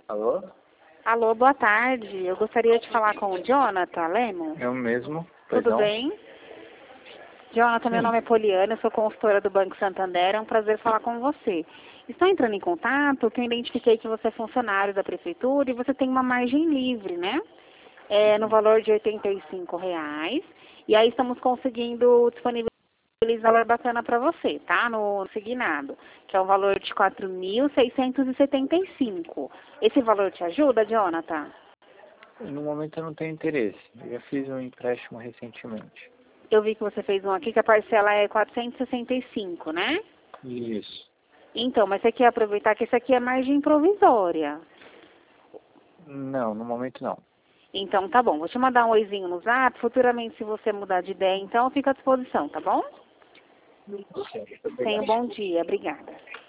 Alô? Alô, boa tarde. Eu gostaria de falar com o Jonathan Lemos. Eu mesmo. Pois Tudo não? bem? Jonathan, meu Sim. nome é Poliana, eu sou consultora do Banco Santander. É um prazer falar com você. Estou entrando em contato porque eu identifiquei que você é funcionário da Prefeitura e você tem uma margem livre, né? No valor de R$ 85. E aí estamos conseguindo disponibilizar um valor bacana para você, tá? No Signado, que é um valor de 4.675. Esse valor te ajuda, Jonathan? No momento eu não tenho interesse. Eu já fiz um empréstimo recentemente. Eu vi que você fez um aqui que a parcela é 465, né? Isso. Então, mas você quer aproveitar que isso aqui é margem provisória. Não, no momento não. Então, tá bom. Vou te mandar um oizinho no zap. Futuramente, se você mudar de ideia, então, fica à disposição, tá bom? Certo, Tenha um obrigado. bom dia. Obrigada.